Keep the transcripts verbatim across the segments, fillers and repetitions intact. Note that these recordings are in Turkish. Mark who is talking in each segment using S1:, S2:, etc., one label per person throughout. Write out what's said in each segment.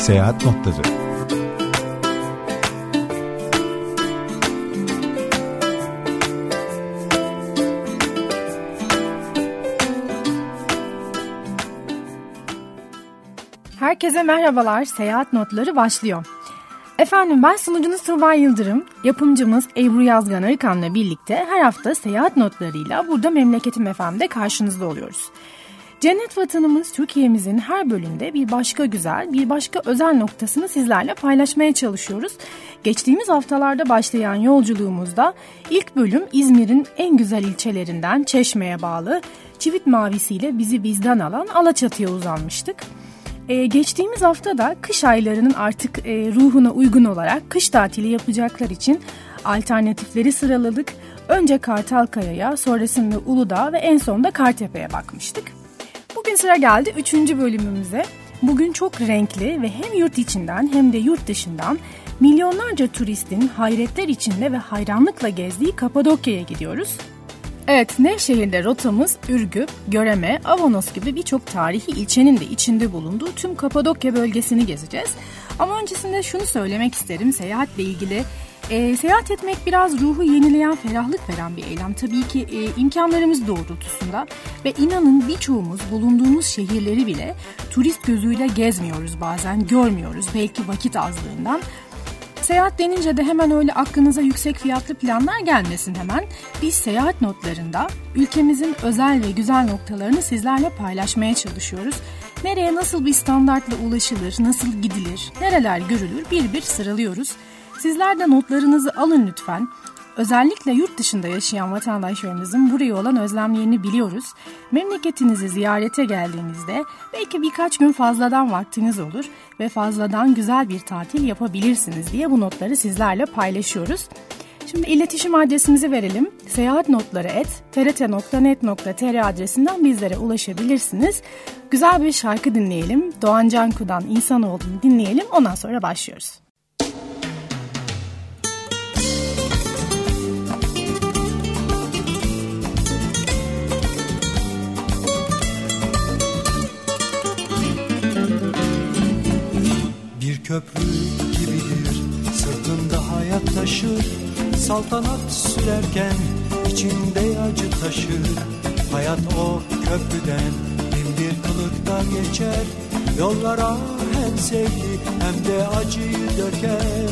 S1: Seyahat Notları.
S2: Herkese merhabalar, Seyahat Notları başlıyor. Efendim ben sunucunuz Tuğba Yıldırım, yapımcımız Ebru Yazgan Arıkan'la birlikte her hafta seyahat notlarıyla burada Memleketim F M'de karşınızda oluyoruz. Cennet vatanımız Türkiye'mizin her bölümünde bir başka güzel, bir başka özel noktasını sizlerle paylaşmaya çalışıyoruz. Geçtiğimiz haftalarda başlayan yolculuğumuzda ilk bölüm İzmir'in en güzel ilçelerinden Çeşme'ye bağlı Çivit mavisiyle bizi bizden alan Alaçatı'ya uzanmıştık. Ee, geçtiğimiz hafta da kış aylarının artık e, ruhuna uygun olarak kış tatili yapacaklar için alternatifleri sıraladık. Önce Kartalkaya'ya, sonrasında Uludağ ve en sonunda Kartepe'ye bakmıştık. Bugün sıra geldi üçüncü bölümümüze. Bugün çok renkli ve hem yurt içinden hem de yurt dışından milyonlarca turistin hayretler içinde ve hayranlıkla gezdiği Kapadokya'ya gidiyoruz. Evet, Nevşehir'de rotamız Ürgüp, Göreme, Avanos gibi birçok tarihi ilçenin de içinde bulunduğu tüm Kapadokya bölgesini gezeceğiz. Ama öncesinde şunu söylemek isterim seyahatle ilgili. E, seyahat etmek biraz ruhu yenileyen, ferahlık veren bir eylem. Tabii ki e, imkanlarımız doğrultusunda ve inanın birçoğumuz bulunduğumuz şehirleri bile turist gözüyle gezmiyoruz bazen, görmüyoruz belki vakit azlığından. Seyahat denince de hemen öyle aklınıza yüksek fiyatlı planlar gelmesin hemen. Biz seyahat notlarında ülkemizin özel ve güzel noktalarını sizlerle paylaşmaya çalışıyoruz. Nereye nasıl bir standartla ulaşılır, nasıl gidilir, nereler görülür bir bir sıralıyoruz. Sizler de notlarınızı alın lütfen. Özellikle yurt dışında yaşayan vatandaşlarımızın buraya olan özlemlerini biliyoruz. Memleketinizi ziyarete geldiğinizde belki birkaç gün fazladan vaktiniz olur ve fazladan güzel bir tatil yapabilirsiniz diye bu notları sizlerle paylaşıyoruz. Şimdi iletişim adresimizi verelim. seyahatnotları et t r t nokta net nokta t r adresinden bizlere ulaşabilirsiniz. Güzel bir şarkı dinleyelim. Doğan Canku'dan İnsanoğlu'nu dinleyelim. Ondan sonra başlıyoruz.
S3: Köprü gibidir, sırtında hayat taşır. Saltanat sürerken içinde acı taşır. Hayat o köprüden bin bir kılıkta geçer. Yollara hem sevgi hem de acıyı döker.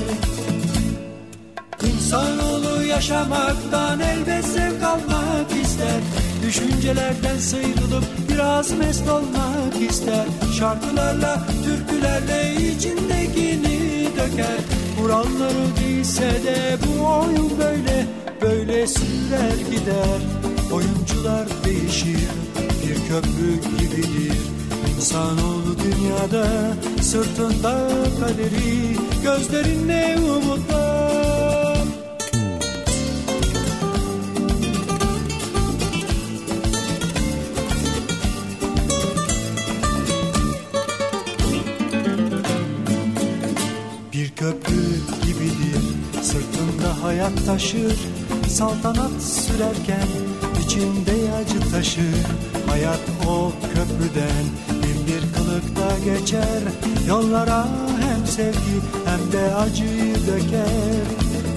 S3: İnsanoğlu yaşamaktan elbet zevk almak ister. Düşüncelerden sıyrılıp biraz mest olmak ister. Şarkılarla, türkülerle içindekini döker. Kuralları değilse de bu oyun böyle, böyle sürer gider. Oyuncular değişir, bir köprü gibidir. İnsanoğlu dünyada, sırtında kaderi, gözlerinde umutlar. Köprü gibidir, sırtında hayat taşır. Saltanat sürerken içinde acı taşır. Hayat o köprüden bin bir kılıkta geçer. Yollara hem sevgi hem de acıyı döker.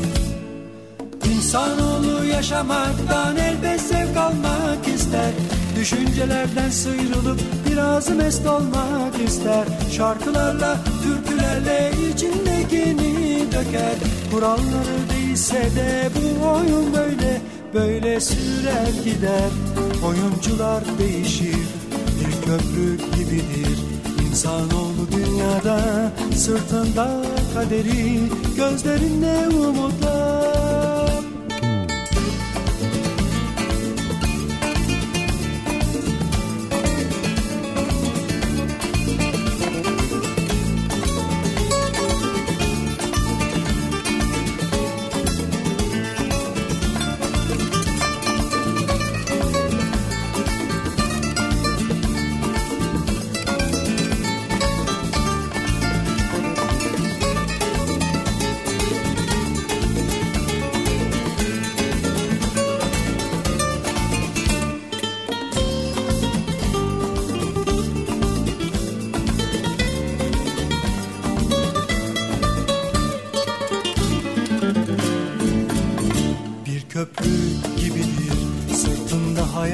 S3: İnsanoğlu yaşamaktan elbet zevk almak ister. Düşüncelerden sıyrılıp biraz mest olmak ister. Şarkılarla, türkülerle içindekini döker. Kuralları değilse de bu oyun böyle, böyle sürer gider. Oyuncular değişir, bir köprü gibidir. İnsanoğlu dünyada, sırtında kaderi, gözlerinde umutlar.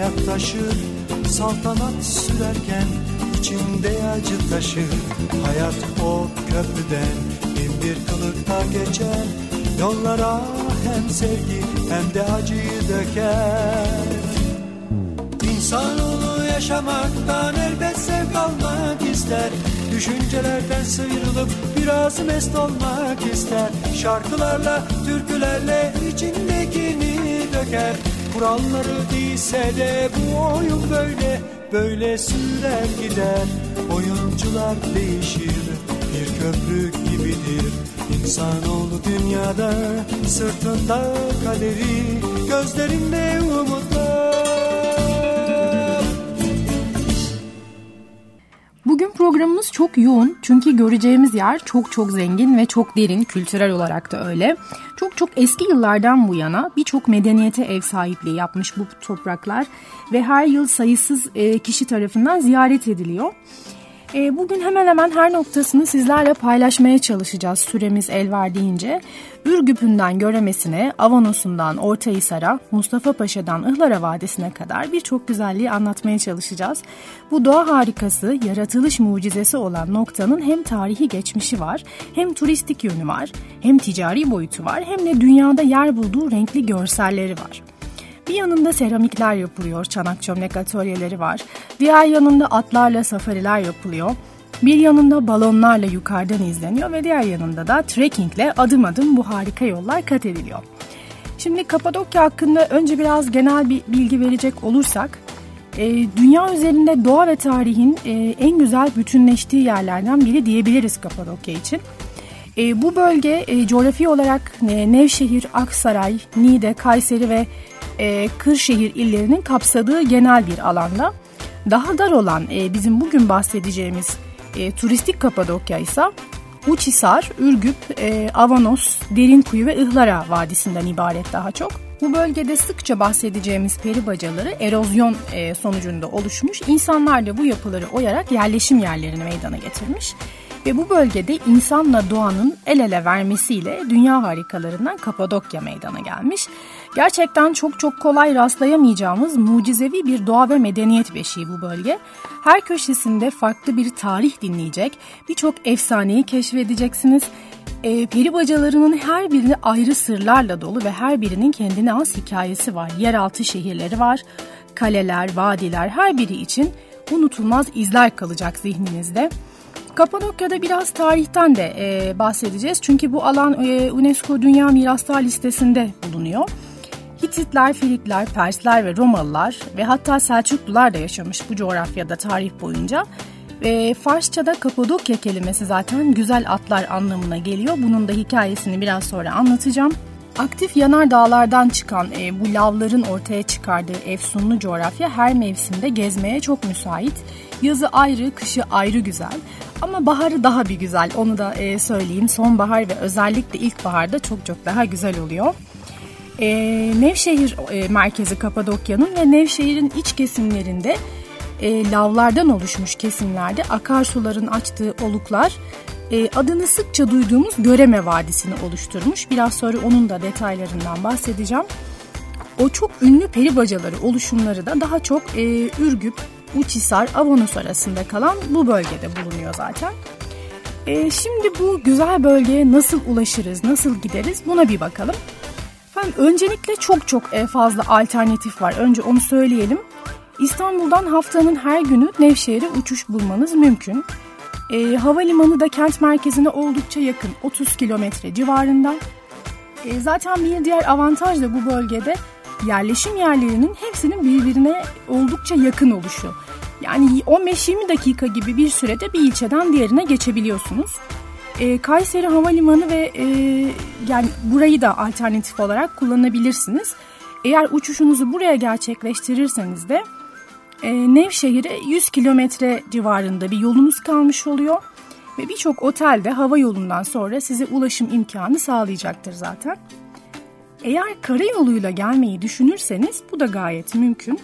S3: hayat taşır, saltanat sürerken içinde acı taşır. Hayat o köprüden bin bir kılıkta geçer, yollara hem sevgi hem de acıyı döker. İnsanoğlu yaşamaktan elbet zevk almak ister, düşüncelerden sıyrılıp biraz mest olmak ister. Şarkılarla, türkülerle içindekini döker. Kuralları değilse de bu oyun böyle, böyle sürer gider. Oyuncular değişir, bir köprü gibidir. İnsanoğlu dünyada, sırtında kaderi, gözlerinde umutlar.
S2: Bugün programımız çok yoğun çünkü göreceğimiz yer çok çok zengin ve çok derin, kültürel olarak da öyle. Çok çok eski yıllardan bu yana birçok medeniyete ev sahipliği yapmış bu topraklar ve her yıl sayısız kişi tarafından ziyaret ediliyor. Bugün hemen hemen her noktasını sizlerle paylaşmaya çalışacağız süremiz el verdiğince. Ürgüp'ünden Göremesi'ne, Avanos'undan Ortahisar'a, Mustafa Paşa'dan Ihlara Vadisi'ne kadar birçok güzelliği anlatmaya çalışacağız. Bu doğa harikası, yaratılış mucizesi olan noktanın hem tarihi geçmişi var, hem turistik yönü var, hem ticari boyutu var, hem de dünyada yer bulduğu renkli görselleri var. Bir yanında seramikler yapılıyor, çanak çömlek atölyeleri var. Diğer yanında atlarla safariler yapılıyor. Bir yanında balonlarla yukarıdan izleniyor ve diğer yanında da trekkingle adım adım bu harika yollar kat ediliyor. Şimdi Kapadokya hakkında önce biraz genel bir bilgi verecek olursak, e, dünya üzerinde doğa ve tarihin e, en güzel bütünleştiği yerlerden biri diyebiliriz Kapadokya için. E, bu bölge e, coğrafi olarak e, Nevşehir, Aksaray, Niğde, Kayseri ve e, Kırşehir illerinin kapsadığı genel bir alanda. Daha dar olan e, bizim bugün bahsedeceğimiz e, turistik Kapadokya ise Uçhisar, Ürgüp, e, Avanos, Derinkuyu ve Ihlara Vadisi'nden ibaret daha çok. Bu bölgede sıkça bahsedeceğimiz peri bacaları erozyon e, sonucunda oluşmuş. İnsanlar da bu yapıları oyarak yerleşim yerlerini meydana getirmiş. Ve bu bölgede insanla doğanın el ele vermesiyle dünya harikalarından Kapadokya meydana gelmiş. Gerçekten çok çok kolay rastlayamayacağımız mucizevi bir doğa ve medeniyet beşiği bu bölge. Her köşesinde farklı bir tarih dinleyecek, birçok efsaneyi keşfedeceksiniz. E, peri bacalarının her biri ayrı sırlarla dolu ve her birinin kendine has hikayesi var. Yeraltı şehirleri var, kaleler, vadiler, her biri için unutulmaz izler kalacak zihninizde. Kapadokya'da biraz tarihten de e, bahsedeceğiz. Çünkü bu alan e, UNESCO Dünya Miraslar listesinde bulunuyor. Hititler, Frikler, Persler ve Romalılar ve hatta Selçuklular da yaşamış bu coğrafyada tarih boyunca. E, Farsça'da Kapadokya kelimesi zaten güzel atlar anlamına geliyor. Bunun da hikayesini biraz sonra anlatacağım. Aktif yanardağlardan çıkan e, bu lavların ortaya çıkardığı efsunlu coğrafya her mevsimde gezmeye çok müsait. Yazı ayrı, kışı ayrı güzel. Ama baharı daha bir güzel, onu da e, söyleyeyim. Sonbahar ve özellikle ilkbaharda çok çok daha güzel oluyor. E, Nevşehir e, merkezi Kapadokya'nın ve Nevşehir'in iç kesimlerinde e, lavlardan oluşmuş kesimlerde akarsuların açtığı oluklar e, adını sıkça duyduğumuz Göreme Vadisi'ni oluşturmuş. Biraz sonra onun da detaylarından bahsedeceğim. O çok ünlü peri bacaları oluşumları da daha çok e, Ürgüp, Uçhisar, Avanos arasında kalan bu bölgede bulunuyor zaten. E, şimdi bu güzel bölgeye nasıl ulaşırız, nasıl gideriz buna bir bakalım. Efendim, öncelikle çok çok fazla alternatif var. Önce onu söyleyelim. İstanbul'dan haftanın her günü Nevşehir'e uçuş bulmanız mümkün. E, havalimanı da kent merkezine oldukça yakın, otuz kilometre civarında. E, zaten bir diğer avantaj da bu bölgede yerleşim yerlerinin hepsinin birbirine oldukça yakın oluşu. Yani on beş yirmi dakika gibi bir sürede bir ilçeden diğerine geçebiliyorsunuz. E, Kayseri Havalimanı ve e, yani burayı da alternatif olarak kullanabilirsiniz. Eğer uçuşunuzu buraya gerçekleştirirseniz de e, Nevşehir'e yüz kilometre civarında bir yolunuz kalmış oluyor. Ve birçok otel de hava yolundan sonra size ulaşım imkanı sağlayacaktır zaten. Eğer karayoluyla gelmeyi düşünürseniz bu da gayet mümkün.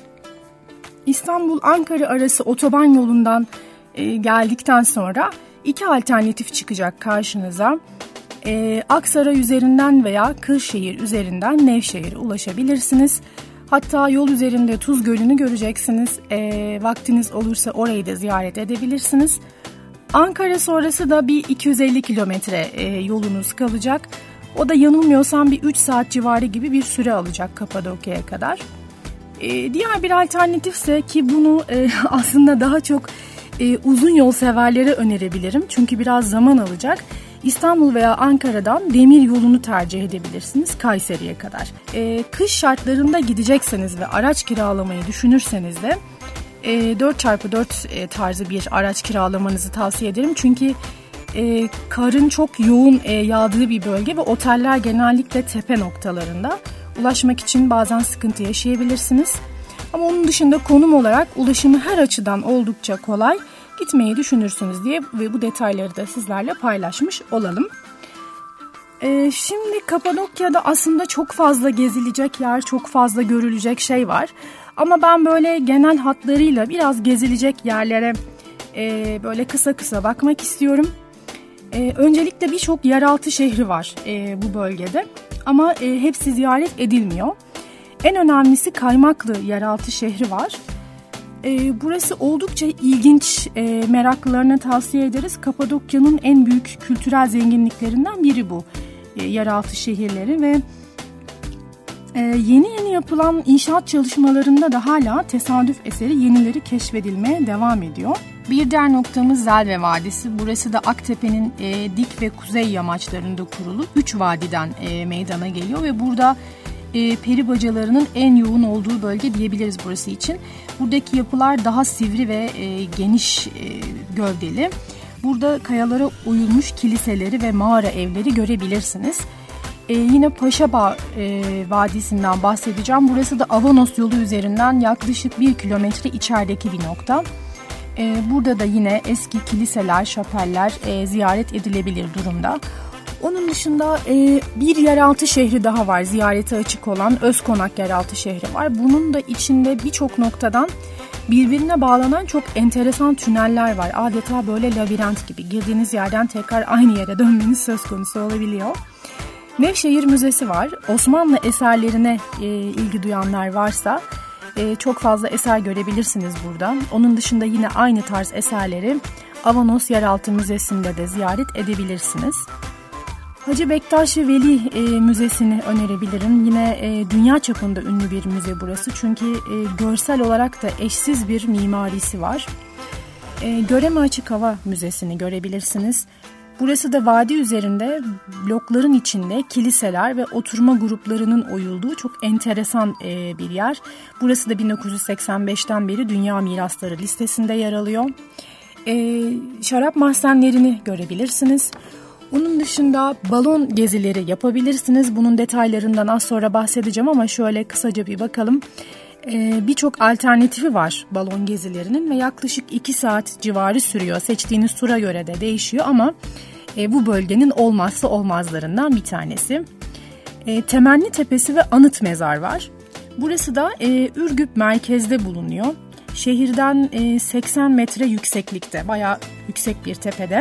S2: İstanbul-Ankara arası otoban yolundan e, geldikten sonra iki alternatif çıkacak karşınıza. E, Aksaray üzerinden veya Kırşehir üzerinden Nevşehir'e ulaşabilirsiniz. Hatta yol üzerinde Tuz Gölü'nü göreceksiniz. E, vaktiniz olursa orayı da ziyaret edebilirsiniz. Ankara sonrası da bir iki yüz elli kilometre e, yolunuz kalacak. O da yanılmıyorsam bir üç saat civarı gibi bir süre alacak Kapadokya'ya kadar. E, diğer bir alternatifse ki bunu e, aslında daha çok e, uzun yol severlere önerebilirim. Çünkü biraz zaman alacak. İstanbul veya Ankara'dan demir yolunu tercih edebilirsiniz Kayseri'ye kadar. E, kış şartlarında gidecekseniz ve araç kiralamayı düşünürseniz de e, dört çarpı dört e, tarzı bir araç kiralamanızı tavsiye ederim. Çünkü e, karın çok yoğun e, yağdığı bir bölge ve oteller genellikle tepe noktalarında. Ulaşmak için bazen sıkıntı yaşayabilirsiniz. Ama onun dışında konum olarak ulaşımı her açıdan oldukça kolay. Gitmeyi düşünürsünüz diye ve bu detayları da sizlerle paylaşmış olalım. Ee, şimdi Kapadokya'da aslında çok fazla gezilecek yer, çok fazla görülecek şey var. Ama ben böyle genel hatlarıyla biraz gezilecek yerlere e, böyle kısa kısa bakmak istiyorum. E, öncelikle birçok yeraltı şehri var e, bu bölgede ama e, hepsi ziyaret edilmiyor. En önemlisi Kaymaklı yeraltı şehri var. E, burası oldukça ilginç, e, meraklılarına tavsiye ederiz. Kapadokya'nın en büyük kültürel zenginliklerinden biri bu e, yeraltı şehirleri ve e, yeni yeni yapılan inşaat çalışmalarında da hala tesadüf eseri yenileri keşfedilmeye devam ediyor. Bir diğer noktamız Zelve Vadisi. Burası da Aktepe'nin e, dik ve kuzey yamaçlarında kurulu üç vadiden e, meydana geliyor ve burada e, peri bacalarının en yoğun olduğu bölge diyebiliriz burası için. Buradaki yapılar daha sivri ve e, geniş e, gövdeli. Burada kayalara oyulmuş kiliseleri ve mağara evleri görebilirsiniz. E, yine Paşabağ e, Vadisi'nden bahsedeceğim. Burası da Avanos yolu üzerinden yaklaşık bir kilometre içerideki bir nokta. E, burada da yine eski kiliseler, şapeller e, ziyaret edilebilir durumda. Onun dışında e, bir yeraltı şehri daha var, ziyarete açık olan Özkonak yeraltı şehri var. Bunun da içinde birçok noktadan birbirine bağlanan çok enteresan tüneller var. Adeta böyle labirent gibi. Girdiğiniz yerden tekrar aynı yere dönmeniz söz konusu olabiliyor. Nevşehir Müzesi var. Osmanlı eserlerine e, ilgi duyanlar varsa e, çok fazla eser görebilirsiniz burada. Onun dışında yine aynı tarz eserleri Avanos Yeraltı Müzesi'nde de ziyaret edebilirsiniz. Hacı Bektaş Veli e, Müzesi'ni önerebilirim. Yine e, dünya çapında ünlü bir müze burası. Çünkü e, görsel olarak da eşsiz bir mimarisi var. E, Göreme Açık Hava Müzesi'ni görebilirsiniz. Burası da vadi üzerinde blokların içinde kiliseler ve oturma gruplarının oyulduğu çok enteresan e, bir yer. Burası da bin dokuz yüz seksen beşten beri Dünya Mirasları listesinde yer alıyor. E, şarap mahzenlerini görebilirsiniz. Onun dışında balon gezileri yapabilirsiniz. Bunun detaylarından az sonra bahsedeceğim ama şöyle kısaca bir bakalım. Ee, Birçok alternatifi var balon gezilerinin ve yaklaşık iki saat civarı sürüyor. Seçtiğiniz tura göre de değişiyor ama e, bu bölgenin olmazsa olmazlarından bir tanesi. E, Temenni Tepesi ve Anıt Mezar var. Burası da e, Ürgüp merkezde bulunuyor. Şehirden e, seksen metre yükseklikte, bayağı yüksek bir tepede.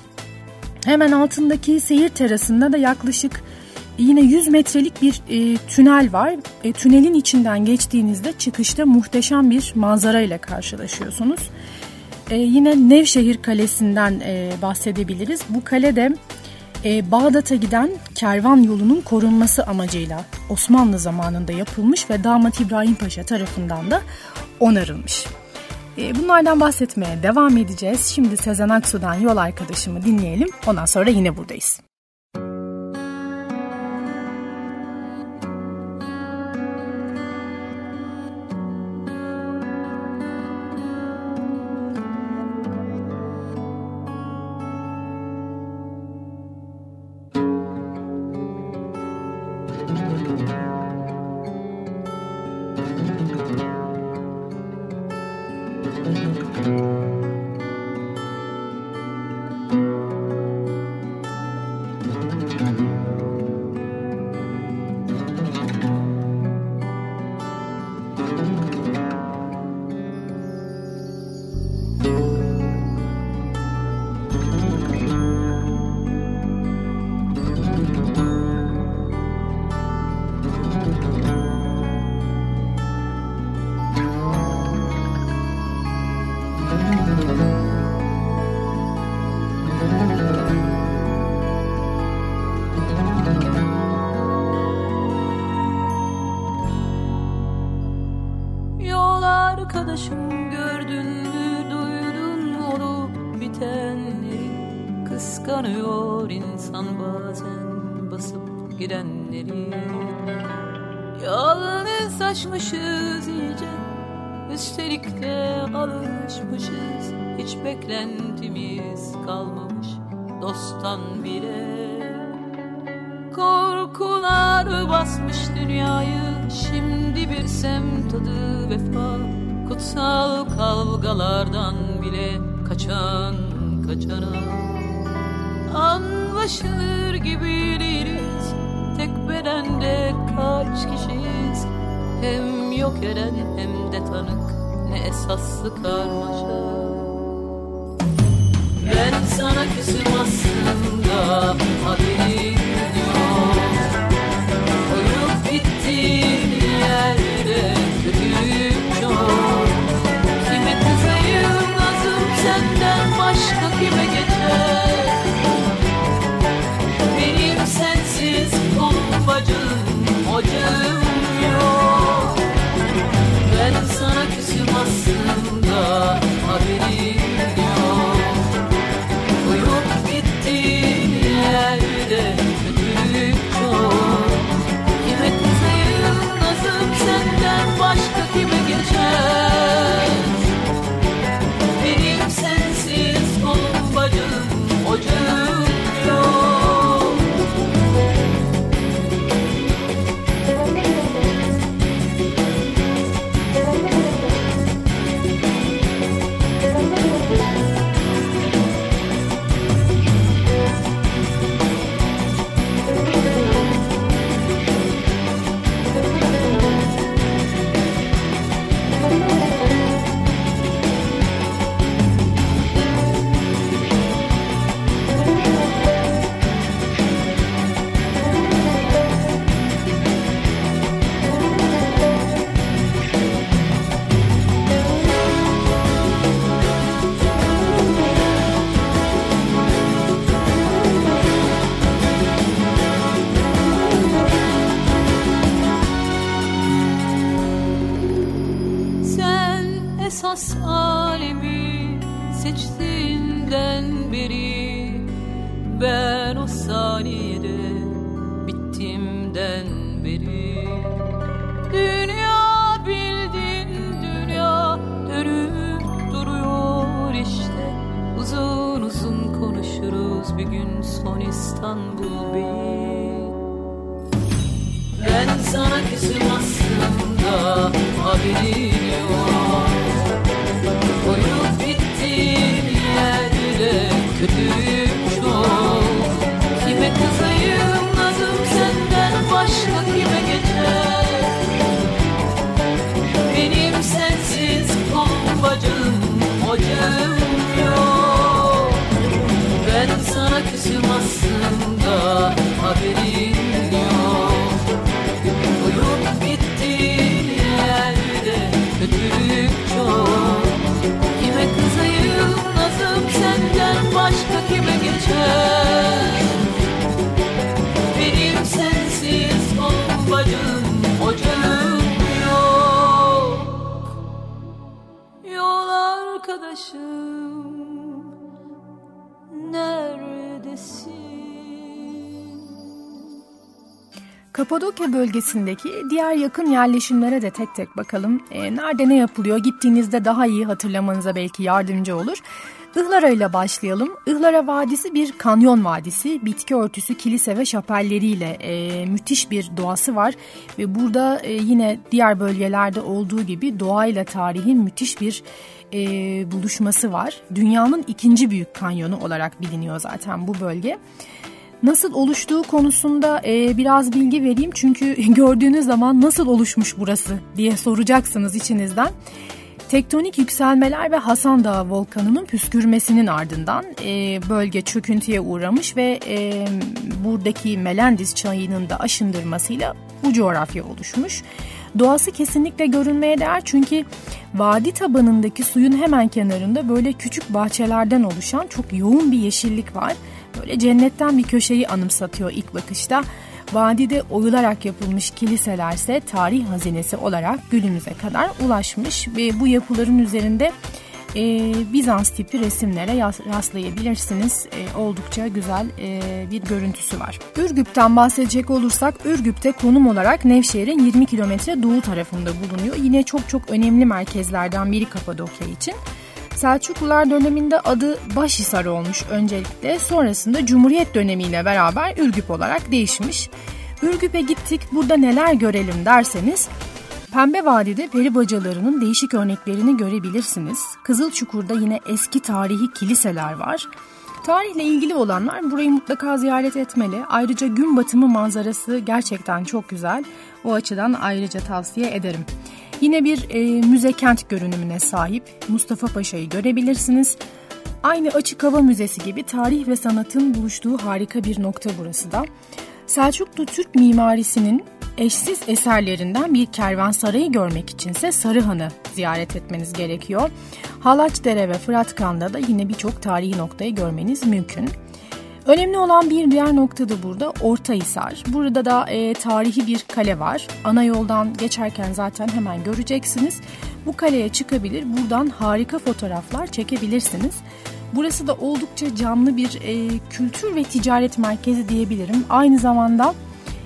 S2: Hemen altındaki seyir terasında da yaklaşık yine yüz metrelik bir e, tünel var. E, tünelin içinden geçtiğinizde çıkışta muhteşem bir manzara ile karşılaşıyorsunuz. E, yine Nevşehir Kalesi'nden e, bahsedebiliriz. Bu kale de e, Bağdat'a giden kervan yolunun korunması amacıyla Osmanlı zamanında yapılmış ve Damat İbrahim Paşa tarafından da onarılmış. Bunlardan bahsetmeye devam edeceğiz. Şimdi Sezen Aksu'dan Yol Arkadaşımı dinleyelim. Ondan sonra yine buradayız.
S1: arkadaşım, gördün mü, duydun mu olup bitenleri? Kıskanıyor insan bazen basıp gidenleri. Yalnızlaşmışız iyice, üstelik de alışmışız. Hiç beklentimiz kalmamış dosttan bile. Korkular basmış dünyayı, şimdi bir semt adı vefa. Kutsal kavgalardan bile kaçan kaçana. Anlaşılır gibi değiliz, tek bedende kaç kişiyiz? Hem yok eden hem de tanık, ne esaslı karmaşa. Ben sana küsüm aslında, haberim yok. Koyup bittiğin yerde kötülük çok. Kime kızayım nazım senden başka kime geçer? Benim sensiz kolum bacım ocağım yok. Ben sana küsüm aslında, haberim yok. Uyup bittiğin yerde kötülük çok. Kime kızayım nazım senden başka kime geçer? Benim sensiz kolum bacım ocağım yok. Esas alemi seçtiğinden beri, ben o saniyede bittimden beri. Dünya bildin dünya dönüp duruyor işte. Uzun uzun konuşuruz bir gün son İstanbul Bey. Ben sana küsüm aslında, haberin yok. Koyup bittiğin yerde kötülük çok. Kime kızayım nazım senden başka kime geçer? Benim sensiz kolum bacım ocağım yok. Ben sana küsüm aslında, haberin yok. Koyup bittiğin yerde kötülük çok. Kime kızayım nazım senden başka kime geçer? Benim sensiz kolum bacım ocağım yok. Yol arkadaşım neredesin?
S2: Kapadokya bölgesindeki diğer yakın yerleşimlere de tek tek bakalım. E, nerede ne yapılıyor? Gittiğinizde daha iyi hatırlamanıza belki yardımcı olur. Ihlara ile başlayalım. Ihlara Vadisi bir kanyon vadisi. Bitki örtüsü, kilise ve şapelleriyle e, müthiş bir doğası var. Ve burada e, yine diğer bölgelerde olduğu gibi doğayla tarihin müthiş bir e, buluşması var. Dünyanın ikinci büyük kanyonu olarak biliniyor zaten bu bölge. Nasıl oluştuğu konusunda e, biraz bilgi vereyim. Çünkü gördüğünüz zaman nasıl oluşmuş burası diye soracaksınız içinizden. Tektonik yükselmeler ve Hasan Dağı volkanının püskürmesinin ardından e, bölge çöküntüye uğramış ve e, buradaki Melendez çayının da aşındırmasıyla bu coğrafya oluşmuş. Doğası kesinlikle görülmeye değer çünkü vadi tabanındaki suyun hemen kenarında böyle küçük bahçelerden oluşan çok yoğun bir yeşillik var. Böyle cennetten bir köşeyi anımsatıyor ilk bakışta. Vadide oyularak yapılmış kiliselerse tarih hazinesi olarak günümüze kadar ulaşmış ve bu yapıların üzerinde e, Bizans tipi resimlere rastlayabilirsiniz. E, oldukça güzel e, bir görüntüsü var. Ürgüp'ten bahsedecek olursak, Ürgüp'te konum olarak Nevşehir'in yirmi kilometre doğu tarafında bulunuyor. Yine çok çok önemli merkezlerden biri Kapadokya için. Selçuklular döneminde adı Başhisar olmuş öncelikle. Sonrasında Cumhuriyet dönemiyle beraber Ürgüp olarak değişmiş. Ürgüp'e gittik, burada neler görelim derseniz, Pembe Vadi'de peri bacalarının değişik örneklerini görebilirsiniz. Kızılçukur'da yine eski tarihi kiliseler var. Tarihle ilgili olanlar burayı mutlaka ziyaret etmeli. Ayrıca gün batımı manzarası gerçekten çok güzel. O açıdan ayrıca tavsiye ederim. Yine bir e, müze kent görünümüne sahip Mustafa Paşa'yı görebilirsiniz. Aynı Açık Hava Müzesi gibi tarih ve sanatın buluştuğu harika bir nokta burası da. Selçuklu Türk mimarisinin eşsiz eserlerinden bir kervansarayı görmek içinse Sarıhan'ı ziyaret etmeniz gerekiyor. Halaçdere ve Fıratkan'da da yine birçok tarihi noktayı görmeniz mümkün. Önemli olan bir diğer nokta da burada Ortahisar. Burada da e, tarihi bir kale var. Ana yoldan geçerken zaten hemen göreceksiniz. Bu kaleye çıkabilir, buradan harika fotoğraflar çekebilirsiniz. Burası da oldukça canlı bir e, kültür ve ticaret merkezi diyebilirim. Aynı zamanda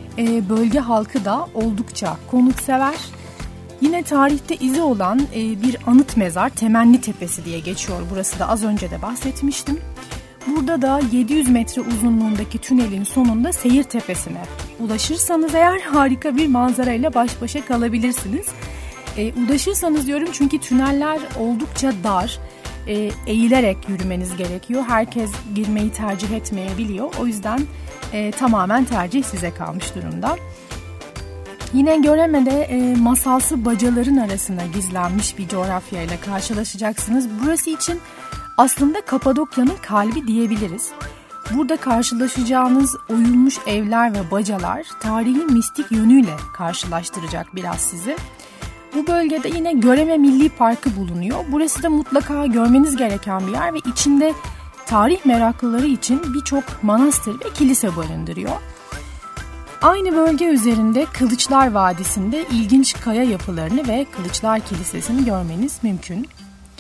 S2: e, bölge halkı da oldukça konuksever. Yine tarihte izi olan e, bir anıt mezar Temenni Tepesi diye geçiyor. Burası da az önce de bahsetmiştim. Burada da yedi yüz metre uzunluğundaki tünelin sonunda Seyir Tepesi'ne ulaşırsanız eğer harika bir manzarayla baş başa kalabilirsiniz. E, ulaşırsanız diyorum çünkü tüneller oldukça dar. E, eğilerek yürümeniz gerekiyor. Herkes girmeyi tercih etmeyebiliyor. O yüzden e, tamamen tercih size kalmış durumda. Yine Göreme'de e, masalsı bacaların arasına gizlenmiş bir coğrafyayla karşılaşacaksınız. Burası için aslında Kapadokya'nın kalbi diyebiliriz. Burada karşılaşacağınız oyulmuş evler ve bacalar tarihi mistik yönüyle karşılaştıracak biraz sizi. Bu bölgede yine Göreme Milli Parkı bulunuyor. Burası da mutlaka görmeniz gereken bir yer ve içinde tarih meraklıları için birçok manastır ve kilise barındırıyor. Aynı bölge üzerinde Kılıçlar Vadisi'nde ilginç kaya yapılarını ve Kılıçlar Kilisesi'ni görmeniz mümkün.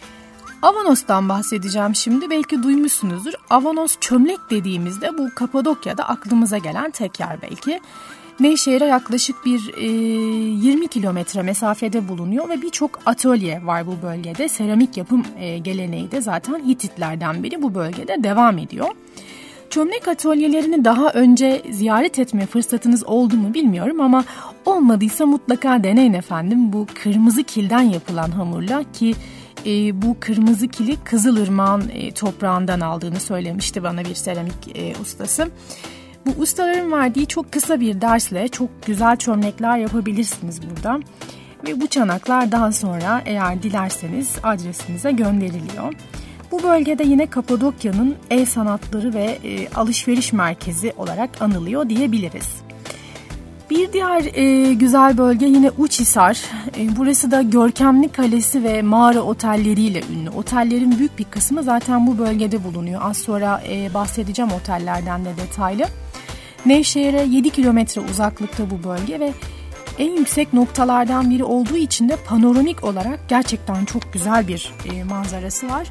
S2: Avanos'tan bahsedeceğim şimdi. Belki duymuşsunuzdur. Avanos çömlek dediğimizde bu Kapadokya'da aklımıza gelen tek yer belki. Nevşehir'e yaklaşık bir e, yirmi kilometre mesafede bulunuyor ve birçok atölye var bu bölgede. Seramik yapım e, geleneği de zaten Hititlerden beri bu bölgede devam ediyor. Çömlek atölyelerini daha önce ziyaret etme fırsatınız oldu mu bilmiyorum ama olmadıysa mutlaka deneyin efendim. Bu kırmızı kilden yapılan hamurla ki e, bu kırmızı kili Kızılırmak'ın e, toprağından aldığını söylemişti bana bir seramik e, ustası. Bu ustaların verdiği çok kısa bir dersle çok güzel çömlekler yapabilirsiniz burada. Ve bu çanaklar daha sonra eğer dilerseniz adresinize gönderiliyor. Bu bölgede yine Kapadokya'nın el sanatları ve e, alışveriş merkezi olarak anılıyor diyebiliriz. Bir diğer e, güzel bölge yine Uçhisar. E, burası da görkemli kalesi ve mağara otelleriyle ünlü. Otellerin büyük bir kısmı zaten bu bölgede bulunuyor. Az sonra e, bahsedeceğim otellerden de detaylı. Nevşehir'e yedi kilometre uzaklıkta bu bölge ve en yüksek noktalardan biri olduğu için de panoramik olarak gerçekten çok güzel bir e, manzarası var.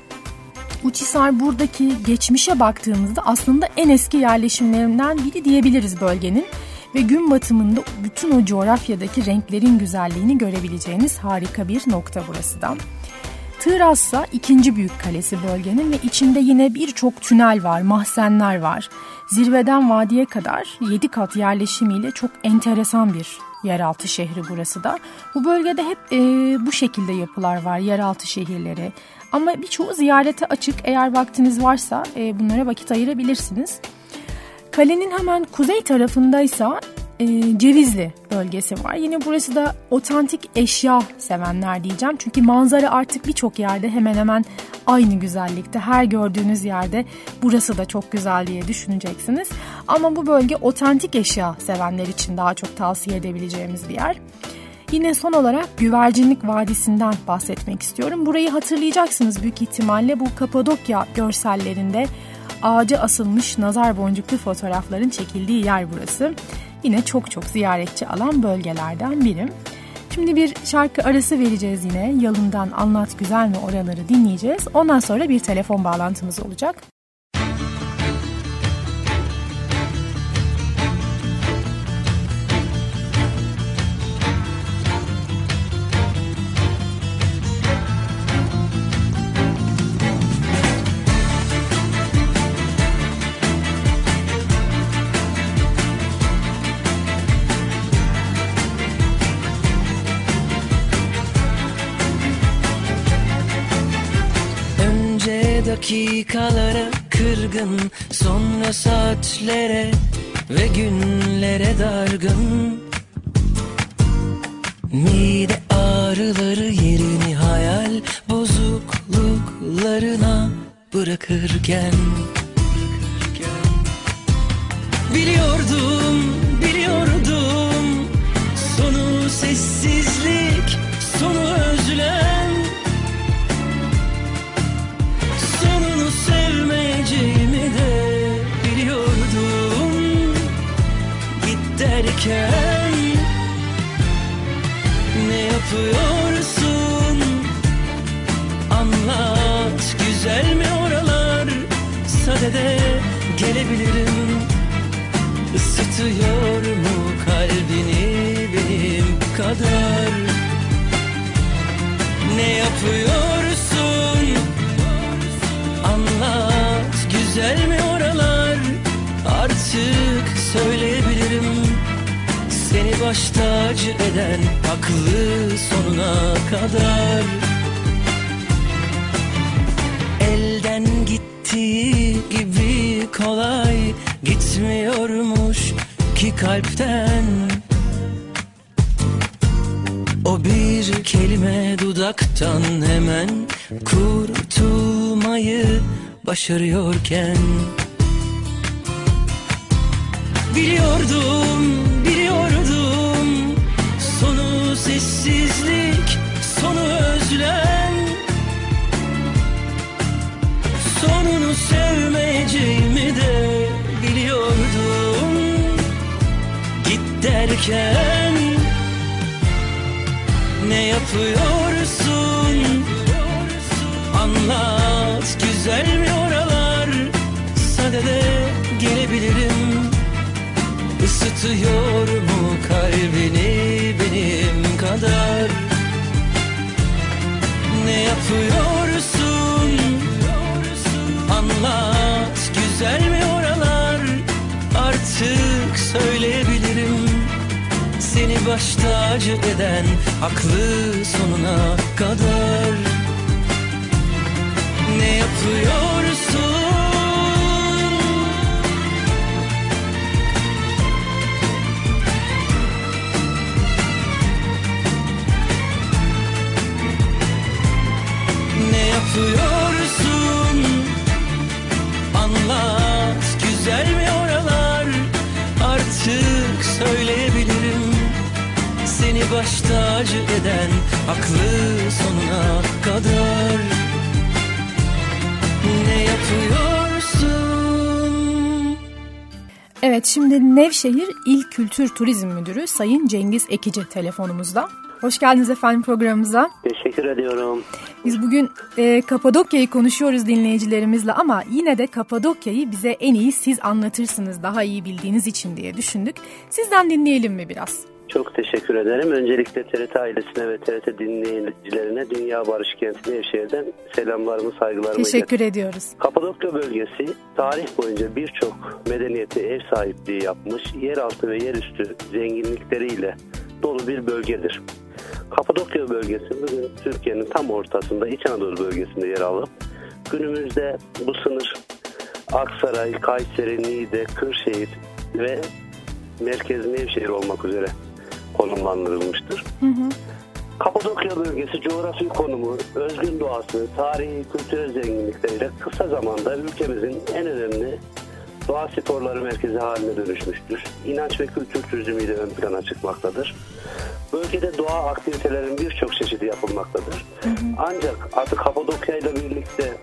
S2: Uçhisar buradaki geçmişe baktığımızda aslında en eski yerleşimlerinden biri diyebiliriz bölgenin. Ve gün batımında bütün o coğrafyadaki renklerin güzelliğini görebileceğiniz harika bir nokta burası da. Tığras'sa ikinci büyük kalesi bölgenin ve içinde yine birçok tünel var, mahzenler var. Zirveden vadiye kadar yedi kat yerleşimiyle çok enteresan bir yeraltı şehri burası da. Bu bölgede hep e, bu şekilde yapılar var, yeraltı şehirleri. Ama birçoğu ziyarete açık. Eğer vaktiniz varsa e, bunlara vakit ayırabilirsiniz. Kalenin hemen kuzey tarafındaysa e, Cevizli bölgesi var. Yine burası da otantik eşya sevenler diyeceğim. Çünkü manzara artık birçok yerde hemen hemen aynı güzellikte. Her gördüğünüz yerde burası da çok güzel diye düşüneceksiniz. Ama bu bölge otantik eşya sevenler için daha çok tavsiye edebileceğimiz bir yer. Yine son olarak Güvercinlik Vadisi'nden bahsetmek istiyorum. Burayı hatırlayacaksınız büyük ihtimalle. Bu Kapadokya görsellerinde ağaca asılmış nazar boncuklu fotoğrafların çekildiği yer burası. Yine çok çok ziyaretçi alan bölgelerden biri. Şimdi bir şarkı arası vereceğiz yine. Yalın'dan Anlat Güzel mi Oraları dinleyeceğiz. Ondan sonra bir telefon bağlantımız olacak.
S4: Dakikalara kırgın, sonra saatlere ve günlere dargın. Mide ağrıları yerini hayal bozukluklarına bırakırken biliyordum, biliyordum sonu sessizlik, sonu özlem. Sonunu sevmeyeceğimi de biliyordum. Git derken ne yapıyorsun? Anlat, güzel mi oralar? Sadede gelebilirim. Isıtıyor mu kalbini benim kadar? Ne yapıyorsun? Anlat, güzel mi oralar? Artık söyleyebilirim. Seni baş tacı eden aklı sonuna kadar. Elden gittiği gibi kolay gitmiyormuş ki kalpten. O bir kelime dudaktan hemen kurtulmayı başarıyorken biliyordum, biliyordum sonu sessizlik, sonu özlem. Sonunu sevmeyeceğimi de biliyordum. Git derken ne yapıyorsun? Anlat, güzel mi oralar? Sadede gelebilirim. Isıtıyor mu kalbini benim kadar? Ne yapıyorsun? Anlat, güzel mi oralar? Artık söyleyebilirim. Seni baş tacı eden aklı sonuna kadar. Ne yapıyorsun? Ne yapıyorsun? Anlat, güzel mi oralar? Artık söyleyebilirim. Seni baş tacı eden aklı sonuna kadar. Ne yapıyorsun?
S2: Evet, şimdi Nevşehir İl Kültür Turizm Müdürü Sayın Cengiz Ekici telefonumuzda. Hoş geldiniz efendim programımıza.
S5: Teşekkür ediyorum.
S2: Biz bugün e, Kapadokya'yı konuşuyoruz dinleyicilerimizle ama yine de Kapadokya'yı bize en iyi siz anlatırsınız, daha iyi bildiğiniz için diye düşündük. Sizden dinleyelim mi biraz?
S5: Çok teşekkür ederim. Öncelikle T R T ailesine ve T R T dinleyicilerine Dünya Barış Kenti Nevşehir'den selamlarımı, saygılarımı
S2: Teşekkür
S5: iletim.
S2: ediyoruz.
S5: Kapadokya bölgesi tarih boyunca birçok medeniyete ev sahipliği yapmış, yeraltı ve yerüstü zenginlikleriyle dolu bir bölgedir. Kapadokya bölgesi bugün Türkiye'nin tam ortasında, İç Anadolu bölgesinde yer alıp günümüzde bu sınır Aksaray, Kayseri, Niğde, Kırşehir ve merkez Nevşehir olmak üzere konumlandırılmıştır. Hı hı. Kapadokya bölgesi coğrafi konumu, özgün doğası, tarihi, kültürel zenginlikleriyle kısa zamanda ülkemizin en önemli doğa sporları merkezi haline dönüşmüştür. İnanç ve kültür turizmiyle ön plana çıkmaktadır. Bölgede doğa aktivitelerinin birçok çeşidi yapılmaktadır. Hı hı. Ancak adı Kapadokya ile birlikte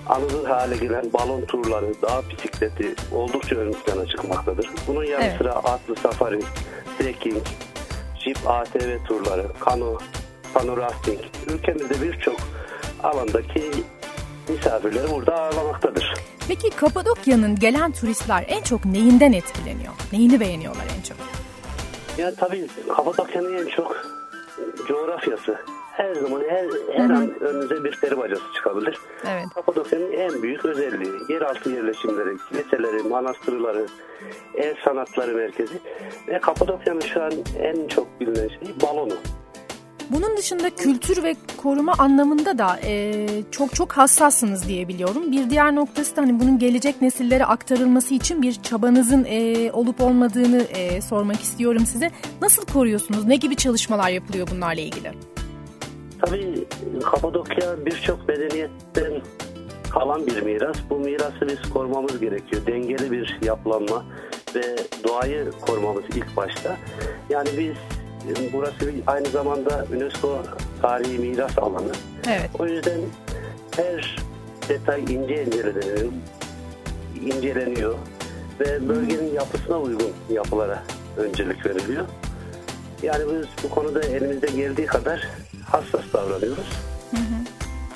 S5: anılır hale gelen balon turları, dağ bisikleti oldukça ön plana çıkmaktadır. Bunun yanı
S2: Evet.
S5: sıra atlı safari, trekking, jip A T V turları, kano, kano rafting ülkemizde birçok alandaki misafirleri burada ağırlamaktadır.
S2: Peki Kapadokya'nın gelen turistler en çok neyinden etkileniyor? Neyini beğeniyorlar en çok?
S5: Ya tabii Kapadokya'nın en çok coğrafyası. Her zaman her, her an önünüze bir peri bacası çıkabilir.
S2: Evet.
S5: Kapadokya'nın en büyük özelliği yeraltı yerleşimleri, kiliseleri, manastırları, el sanatları merkezi ve Kapadokya'nın şu an en çok bilinen şey balonu.
S2: Bunun dışında kültür ve koruma anlamında da e, çok çok hassassınız diye biliyorum. Bir diğer noktası da hani bunun gelecek nesillere aktarılması için bir çabanızın e, olup olmadığını e, sormak istiyorum size. Nasıl koruyorsunuz? Ne gibi çalışmalar yapılıyor bunlarla ilgili?
S5: Tabii Kapadokya birçok medeniyetten kalan bir miras. Bu mirası biz korumamız gerekiyor. Dengeli bir yapılanma ve doğayı korumamız ilk başta. Yani biz burası aynı zamanda UNESCO tarihi miras alanı.
S2: Evet.
S5: O yüzden her detay ince inceleniyor, inceleniyor ve bölgenin yapısına uygun yapılara öncelik veriliyor. Yani biz bu konuda elimizde geldiği kadar hassas davranıyoruz.
S2: Hı hı.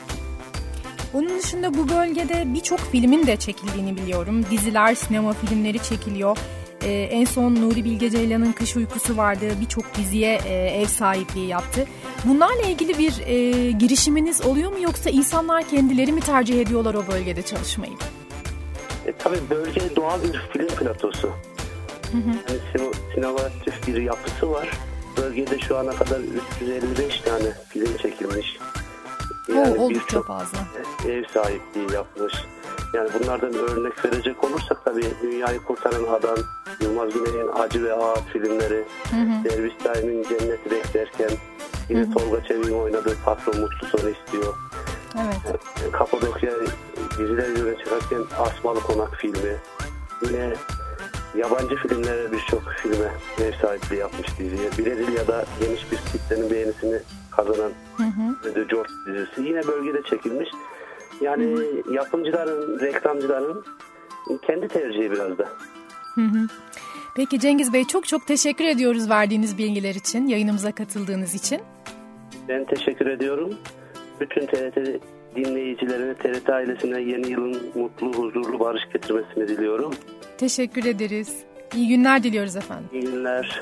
S2: Bunun dışında bu bölgede birçok filmin de çekildiğini biliyorum. Diziler, sinema filmleri çekiliyor. Ee, en son Nuri Bilge Ceylan'ın Kış Uykusu vardı. Birçok diziye e, ev sahipliği yaptı. Bunlarla ilgili bir e, girişiminiz oluyor mu yoksa insanlar kendileri mi tercih ediyorlar o bölgede çalışmayı?
S5: E, tabii bölge doğal bir film platosu. Hı hı. Yani sinematik bir yapısı var. Bölgede şu ana kadar üç yüz elli beş tane film çekilmiş.
S2: Yani o, oldukça fazla.
S5: Ev sahipliği yapmış. Yani bunlardan örnek verecek olursak tabii Dünyayı Kurtaran Adam, Yılmaz Güney'in Acı ve Ağır filmleri, hı hı. Derviş Daim'in Cenneti Beklerken, yine hı hı. Tolga Çevik'in oynadığı Patron Mutlu Son İstiyor.
S2: Evet.
S5: Kapadokya diziler yöne çıkarken Asmalı Konak filmi. Yine yabancı filmlere birçok filme ev sahipliği yapmış diziye. Brezilya'da geniş bir kitlenin beğenisini kazanan hı hı. The George dizisi yine bölgede çekilmiş. Yani hı hı. yapımcıların, reklamcıların kendi tercihi biraz da.
S2: Hı hı. Peki Cengiz Bey, çok çok teşekkür ediyoruz verdiğiniz bilgiler için, yayınımıza katıldığınız için.
S5: Ben teşekkür ediyorum. Bütün T R T dinleyicilerine, T R T ailesine yeni yılın mutlu, huzurlu, barış getirmesini diliyorum.
S2: Teşekkür ederiz. İyi günler diliyoruz efendim.
S5: İyi günler.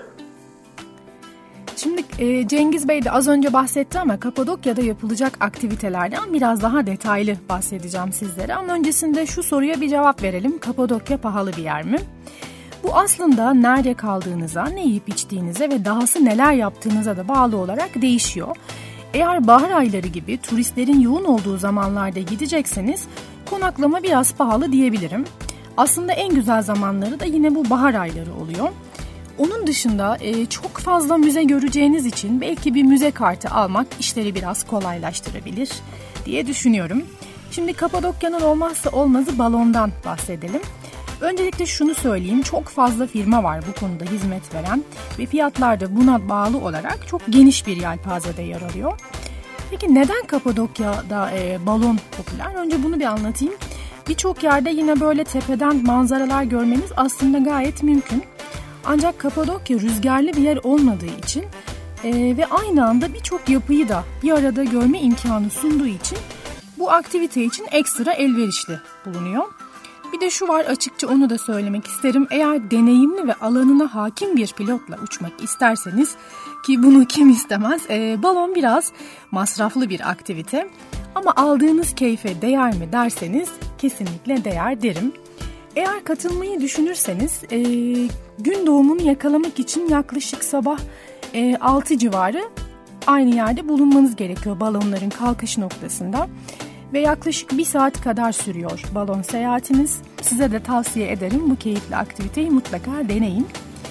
S2: Şimdi e, Cengiz Bey de az önce bahsetti ama Kapadokya'da yapılacak aktivitelerden biraz daha detaylı bahsedeceğim sizlere. Ama öncesinde şu soruya bir cevap verelim. Kapadokya pahalı bir yer mi? Bu aslında nerede kaldığınıza, ne yiyip içtiğinize ve dahası neler yaptığınıza da bağlı olarak değişiyor. Eğer bahar ayları gibi turistlerin yoğun olduğu zamanlarda gidecekseniz konaklama biraz pahalı diyebilirim. Aslında en güzel zamanları da yine bu bahar ayları oluyor. Onun dışında e, çok fazla müze göreceğiniz için belki bir müze kartı almak işleri biraz kolaylaştırabilir diye düşünüyorum. Şimdi Kapadokya'nın olmazsa olmazı balondan bahsedelim. Öncelikle şunu söyleyeyim, çok fazla firma var bu konuda hizmet veren ve fiyatlar da buna bağlı olarak çok geniş bir yelpazede yer alıyor. Peki neden Kapadokya'da e, balon popüler? Önce bunu bir anlatayım. Birçok yerde yine böyle tepeden manzaralar görmeniz aslında gayet mümkün. Ancak Kapadokya rüzgarlı bir yer olmadığı için e, ve aynı anda birçok yapıyı da bir arada görme imkanı sunduğu için bu aktivite için ekstra elverişli bulunuyor. Bir de şu var, açıkça onu da söylemek isterim. Eğer deneyimli ve alanına hakim bir pilotla uçmak isterseniz, ki bunu kim istemez, e, balon biraz masraflı bir aktivite. Ama aldığınız keyfe değer mi derseniz kesinlikle değer derim. Eğer katılmayı düşünürseniz e, gün doğumunu yakalamak için yaklaşık sabah e, altı civarı aynı yerde bulunmanız gerekiyor balonların kalkış noktasında. Ve yaklaşık bir saat kadar sürüyor balon seyahatiniz. Size de tavsiye ederim, bu keyifli aktiviteyi mutlaka deneyin.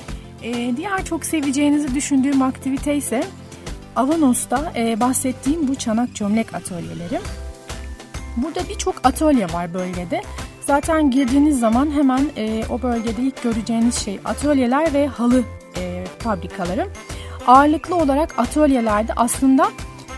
S2: E, diğer çok seveceğinizi düşündüğüm aktivite ise Avanos'ta e, bahsettiğim bu çanak çömlek atölyeleri. Burada birçok atölye var bölgede. Zaten girdiğiniz zaman hemen e, o bölgede ilk göreceğiniz şey atölyeler ve halı e, fabrikaları. Ağırlıklı olarak atölyelerde aslında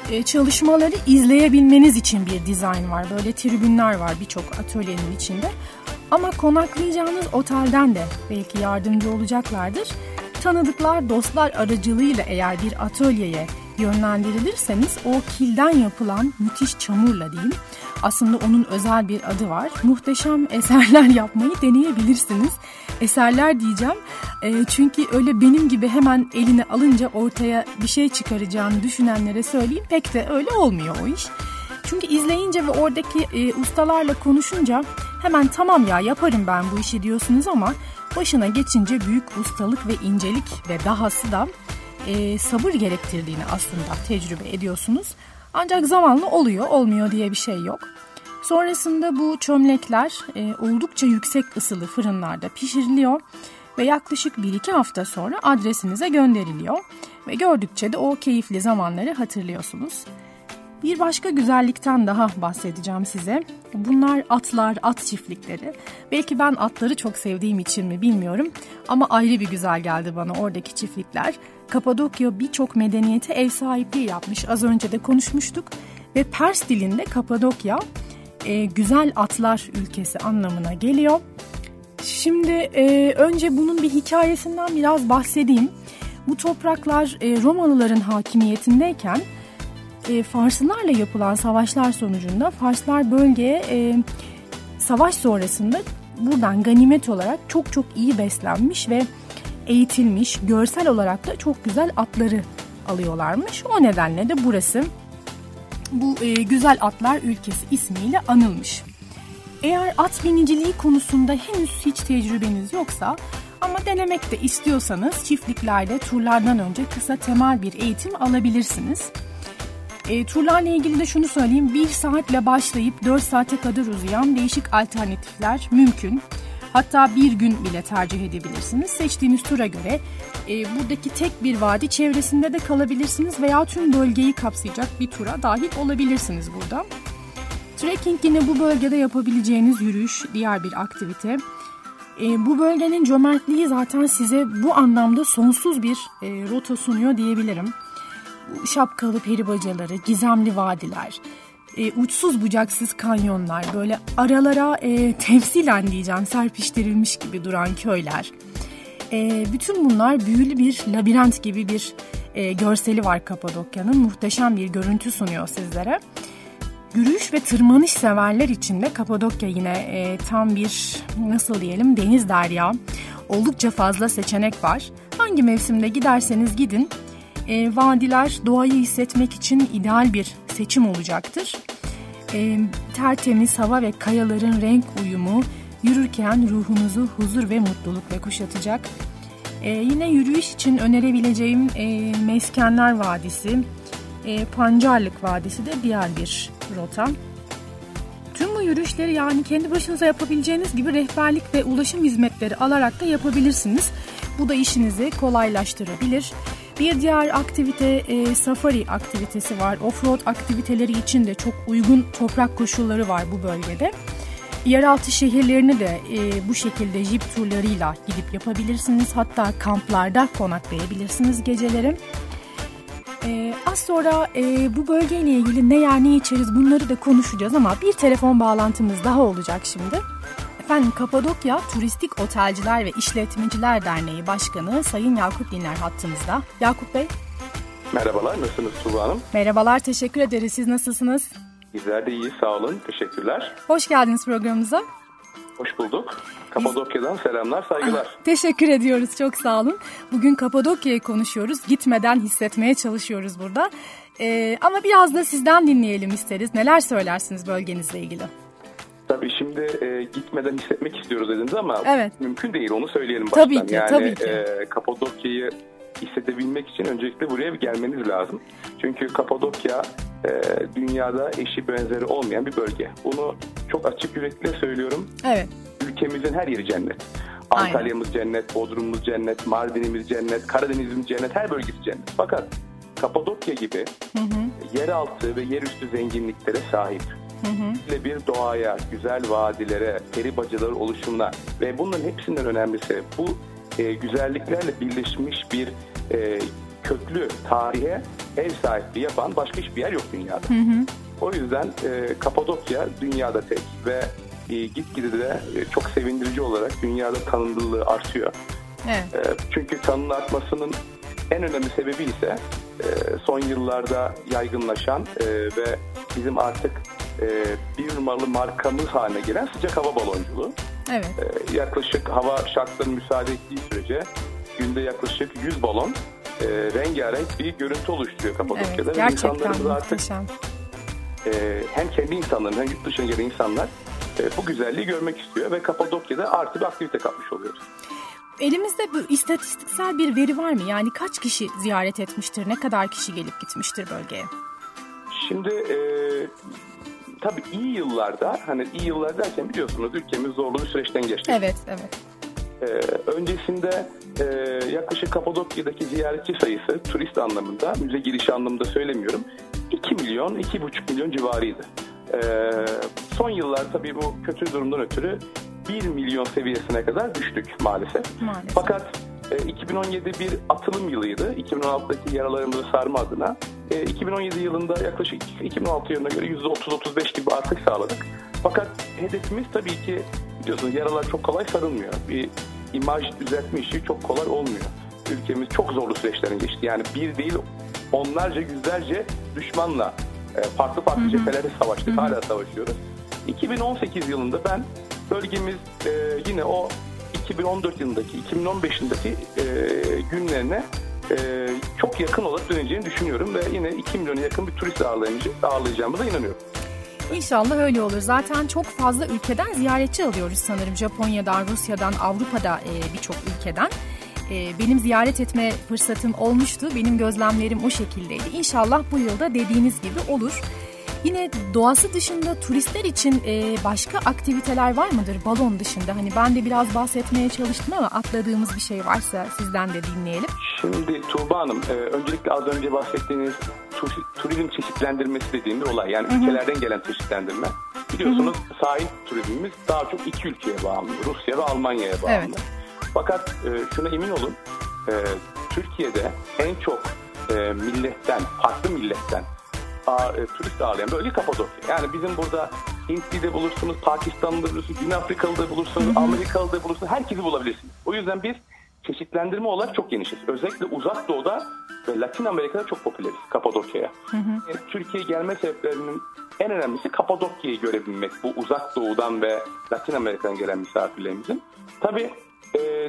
S2: e, çalışmaları izleyebilmeniz için bir dizayn var. Böyle tribünler var birçok atölyenin içinde. Ama konaklayacağınız otelden de belki yardımcı olacaklardır. Tanıdıklar, dostlar aracılığıyla eğer bir atölyeye yönlendirilirseniz o kilden yapılan müthiş çamurla diyeyim. Aslında onun özel bir adı var. Muhteşem eserler yapmayı deneyebilirsiniz. Eserler diyeceğim. E, çünkü öyle benim gibi hemen eline alınca ortaya bir şey çıkaracağını düşünenlere söyleyeyim. Pek de öyle olmuyor o iş. Çünkü izleyince ve oradaki e, ustalarla konuşunca hemen tamam ya yaparım ben bu işi diyorsunuz ama başına geçince büyük ustalık ve incelik ve dahası da e, sabır gerektirdiğini aslında tecrübe ediyorsunuz. Ancak zamanla oluyor, olmuyor diye bir şey yok. Sonrasında bu çömlekler e, oldukça yüksek ısılı fırınlarda pişiriliyor ve yaklaşık bir iki hafta sonra adresinize gönderiliyor. Ve gördükçe de o keyifli zamanları hatırlıyorsunuz. Bir başka güzellikten daha bahsedeceğim size. Bunlar atlar, at çiftlikleri. Belki ben atları çok sevdiğim için mi bilmiyorum ama ayrı bir güzel geldi bana oradaki çiftlikler. Kapadokya birçok medeniyete ev sahipliği yapmış. Az önce de konuşmuştuk. Ve Pers dilinde Kapadokya e, güzel atlar ülkesi anlamına geliyor. Şimdi e, önce bunun bir hikayesinden biraz bahsedeyim. Bu topraklar e, Romalıların hakimiyetindeyken e, Farslılarla yapılan savaşlar sonucunda Farslar bölgeye e, savaş sonrasında buradan ganimet olarak çok çok iyi beslenmiş ve eğitilmiş, görsel olarak da çok güzel atları alıyorlarmış. O nedenle de burası bu e, güzel atlar ülkesi ismiyle anılmış. Eğer at biniciliği konusunda henüz hiç tecrübeniz yoksa ama denemek de istiyorsanız çiftliklerde turlardan önce kısa temel bir eğitim alabilirsiniz. E, turlarla ilgili de şunu söyleyeyim, bir saatle başlayıp dört saate kadar uzayan değişik alternatifler mümkün. Hatta bir gün bile tercih edebilirsiniz. Seçtiğiniz tura göre e, buradaki tek bir vadi çevresinde de kalabilirsiniz veya tüm bölgeyi kapsayacak bir tura dahil olabilirsiniz burada. Trekking yine bu bölgede yapabileceğiniz yürüyüş, diğer bir aktivite. E, bu bölgenin cömertliği zaten size bu anlamda sonsuz bir e, rota sunuyor diyebilirim. Şapkalı peri bacaları, gizemli vadiler, e, uçsuz bucaksız kanyonlar, böyle aralara e, tefsilen diyeceğim serpiştirilmiş gibi duran köyler. E, bütün bunlar büyülü bir labirent gibi bir e, görseli var Kapadokya'nın. Muhteşem bir görüntü sunuyor sizlere. Yürüyüş ve tırmanış severler için de Kapadokya yine e, tam bir nasıl diyelim deniz derya. Oldukça fazla seçenek var. Hangi mevsimde giderseniz gidin e, vadiler doğayı hissetmek için ideal bir seçim olacaktır. E, tertemiz hava ve kayaların renk uyumu yürürken ruhunuzu huzur ve mutlulukla kuşatacak. E, yine yürüyüş için önerebileceğim e, Meskenler Vadisi, E, Pancarlık Vadisi de diğer bir rota. Tüm bu yürüyüşleri yani kendi başınıza yapabileceğiniz gibi rehberlik ve ulaşım hizmetleri alarak da yapabilirsiniz. Bu da işinizi kolaylaştırabilir. Bir diğer aktivite e, safari aktivitesi var. Offroad aktiviteleri için de çok uygun toprak koşulları var bu bölgede. Yeraltı şehirlerini de e, bu şekilde jip turlarıyla gidip yapabilirsiniz. Hatta kamplarda konaklayabilirsiniz geceleri. Ee, az sonra e, bu bölgeyle ilgili ne yer ne içeriz bunları da konuşacağız ama bir telefon bağlantımız daha olacak şimdi. Efendim Kapadokya Turistik Otelciler ve İşletmeciler Derneği Başkanı Sayın Yakup Dinler hattımızda. Yakup Bey.
S6: Merhabalar, nasılsınız Tuğba Hanım?
S2: Merhabalar, teşekkür ederiz. Siz nasılsınız?
S6: Bizler de iyi, sağ olun. Teşekkürler.
S2: Hoş geldiniz programımıza.
S6: Hoş bulduk. Kapadokya'dan selamlar, saygılar.
S2: Ah, teşekkür ediyoruz, çok sağ olun. Bugün Kapadokya'yı konuşuyoruz. Gitmeden hissetmeye çalışıyoruz burada. Ee, ama biraz da sizden dinleyelim isteriz. Neler söylersiniz bölgenizle ilgili?
S6: Tabii şimdi e, gitmeden hissetmek istiyoruz dediniz ama
S2: evet.
S6: Mümkün değil, onu söyleyelim baştan.
S2: Tabii ki,
S6: yani,
S2: tabii ki.
S6: E, Kapadokya'yı hissedebilmek için öncelikle buraya bir gelmeniz lazım. Çünkü Kapadokya e, dünyada eşi benzeri olmayan bir bölge. Bunu çok açık yürekli söylüyorum. Evet. Ülkemizin her yeri cennet. Antalya'mız Aynen. cennet, Bodrum'umuz cennet, Mardin'imiz cennet, Karadeniz'imiz cennet, her bölgesi cennet. Fakat Kapadokya gibi hı hı. yeraltı ve yerüstü zenginliklere sahip. Hı hı. Bir doğaya, güzel vadilere, peri bacaları oluşumuna ve bunların hepsinden önemlisi bu e, güzelliklerle birleşmiş bir e, köklü tarihe ev sahipliği yapan başka hiçbir yer yok dünyada. Hı hı. O yüzden e, Kapadokya dünyada tek ve e, gitgide de e, çok sevindirici olarak dünyada tanınırlığı artıyor. Evet. E, çünkü tanının artmasının en önemli sebebi ise e, son yıllarda yaygınlaşan e, ve bizim artık e, bir numaralı markamız haline gelen sıcak hava balonculuğu. Evet. E, yaklaşık hava şartlarının müsaade ettiği sürece günde yaklaşık yüz balon e, rengarenk bir görüntü oluşturuyor Kapadokya'da.
S2: Evet, gerçekten muhteşem.
S6: E, hem kendi insanların hem yurt dışına gelen insanlar e, bu güzelliği görmek istiyor ve Kapadokya'da artı bir aktivite katmış oluyoruz.
S2: Elimizde bu istatistiksel bir veri var mı? Yani kaç kişi ziyaret etmiştir? Ne kadar kişi gelip gitmiştir bölgeye?
S6: Şimdi e, tabii iyi yıllarda, hani iyi yıllar derken biliyorsunuz ülkemiz zorlu bir süreçten geçti.
S2: Evet, evet.
S6: E, öncesinde e, yaklaşık Kapadokya'daki ziyaretçi sayısı turist anlamında, müze girişi anlamında söylemiyorum. iki milyon, iki buçuk milyon civarıydı. E, son yıllar tabii bu kötü durumdan ötürü bir milyon seviyesine kadar düştük maalesef. maalesef. Fakat e, iki bin on yedi bir atılım yılıydı. iki bin on altıdaki yaralarımızı sarma adına. E, iki bin on yedi yılında yaklaşık iki bin on altı yılına göre yüzde otuz otuz beş gibi artış sağladık. Fakat hedefimiz tabii ki biliyorsunuz yaralar çok kolay sarılmıyor. Bir imaj düzeltme işi çok kolay olmuyor. Ülkemiz çok zorlu süreçlerin geçti. Yani bir değil onlarca yüzlerce düşmanla e, farklı farklı cephelerde savaştık. Hı hı. Hala savaşıyoruz. iki bin on sekiz yılında ben bölgemiz e, yine o iki bin on dört yılındaki, iki bin on beş yılındaki e, günlerine e, çok yakın olarak döneceğini düşünüyorum ve yine iki milyona yakın bir turist ağırlayacağımıza inanıyorum.
S2: İnşallah öyle olur. Zaten çok fazla ülkeden ziyaretçi alıyoruz sanırım. Japonya'dan, Rusya'dan, Avrupa'da e, birçok ülkeden. E, benim ziyaret etme fırsatım olmuştu. Benim gözlemlerim o şekildeydi. İnşallah bu yılda dediğiniz gibi olur. Yine doğası dışında turistler için e, başka aktiviteler var mıdır balon dışında? Hani ben de biraz bahsetmeye çalıştım ama atladığımız bir şey varsa sizden de dinleyelim.
S6: Şimdi Tuğba Hanım, e, öncelikle az önce bahsettiğiniz tur- turizm çeşitlendirmesi dediğim bir olay. Yani Hı-hı. ülkelerden gelen çeşitlendirme. Biliyorsunuz Hı-hı. sahil turizmimiz daha çok iki ülkeye bağımlı. Rusya ve Almanya'ya bağımlı. Evet. Fakat e, şuna emin olun, e, Türkiye'de en çok e, milletten, farklı milletten A, e, turist ağırlayan bölge Kapadokya. Yani bizim burada Hintli'de bulursunuz, Pakistanlı'da bulursunuz, Güney Afrikalı'da bulursunuz, Hı-hı. Amerikalı'da bulursunuz, herkesi bulabilirsiniz. O yüzden biz çeşitlendirme olarak çok genişiz. Özellikle Uzak Doğu'da ve Latin Amerika'da çok popüleriz Kapadokya'ya. Yani Türkiye'ye gelme sebeplerinin en önemlisi Kapadokya'yı görebilmek. Bu Uzak Doğu'dan ve Latin Amerika'dan gelen misafirlerimizin. Tabii e,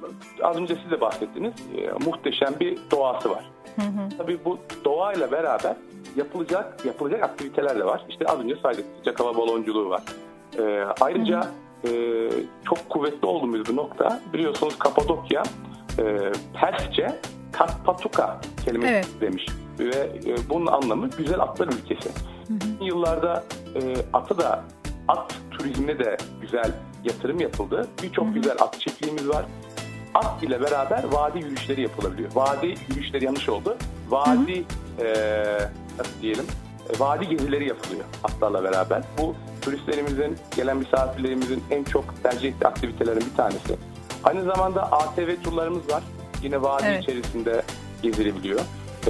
S6: az önce siz de bahsettiniz, e, muhteşem bir doğası var. Hı hı. Tabii bu doğayla beraber yapılacak yapılacak aktiviteler de var. İşte az önce saydık, sıcak hava balonculuğu var. Ee, ayrıca e, çok kuvvetli olduğumuz bir nokta, biliyorsunuz Kapadokya e, Persçe Katpatuka kelimesi evet. demiş ve e, bunun anlamı güzel atlar ülkesi. Hı hı. Yıllarda e, atı da at turizmine de güzel yatırım yapıldı. Birçok güzel at çiftliğimiz var. At ile beraber vadi yürüyüşleri yapılabiliyor. Vadi yürüyüşleri yanlış oldu. Vadi e, nasıl diyelim? E, vadi gezileri yapılıyor atlarla beraber. Bu turistlerimizin, gelen misafirlerimizin en çok tercih ettiği aktivitelerin bir tanesi. Aynı zamanda A T V turlarımız var. Yine vadi evet. içerisinde gezilebiliyor. E,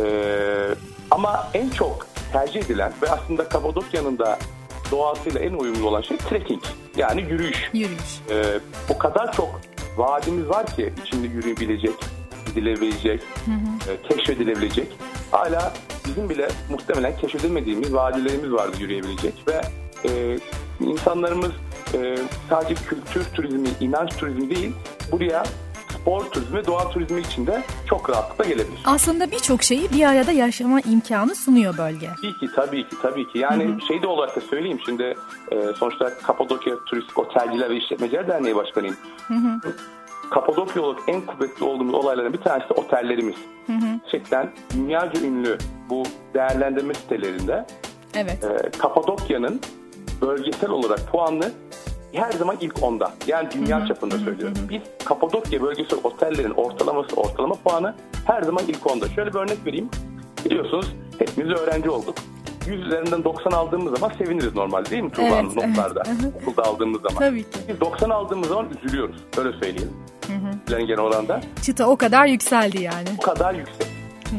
S6: ama en çok tercih edilen ve aslında Kapadokya'nın da doğasıyla en uyumlu olan şey trekking. Yani yürüyüş.
S2: Yürüyüş.
S6: E, o kadar çok vadimiz var ki içinde yürüyebilecek, gidilebilecek, hı hı. E, keşfedilebilecek. Hala bizim bile muhtemelen keşfedilmediğimiz vadilerimiz vardı yürüyebilecek ve e, insanlarımız e, sadece kültür turizmi, inanç turizmi değil, buraya spor turizmi, doğa turizmi için de çok rahatlıkla gelebilir.
S2: Aslında birçok şeyi bir arada yaşama imkanı sunuyor bölge.
S6: Tabii ki, tabii ki, tabii ki. Yani Hı-hı. şey de olarak da söyleyeyim şimdi, e, sonuçta Kapadokya Turistik Otelciler ve İşletmeciler Derneği Başkanıyım. Hı-hı. Kapadokya olarak en kuvvetli olduğumuz olaylardan bir tanesi de otellerimiz. Hı hı. Gerçekten dünyaca ünlü bu değerlendirme sitelerinde evet. e, Kapadokya'nın bölgesel olarak puanlı her zaman ilk onda. Yani dünya hı hı. çapında söylüyorum. Hı hı. Biz Kapadokya bölgesel otellerin ortalaması, ortalama puanı her zaman ilk onda. Şöyle bir örnek vereyim. Biliyorsunuz hepimiz öğrenci olduk. yüz üzerinden doksan aldığımız zaman seviniriz normalde, değil mi Tuğba Hanım, evet, notlarda? Evet. Okulda aldığımız zaman.
S2: Tabii ki.
S6: Biz doksan aldığımız zaman üzülüyoruz. Öyle söyleyelim. Hı hı. Genel oranda.
S2: Çıta o kadar yükseldi yani.
S6: O kadar yüksek.
S2: Hı hı.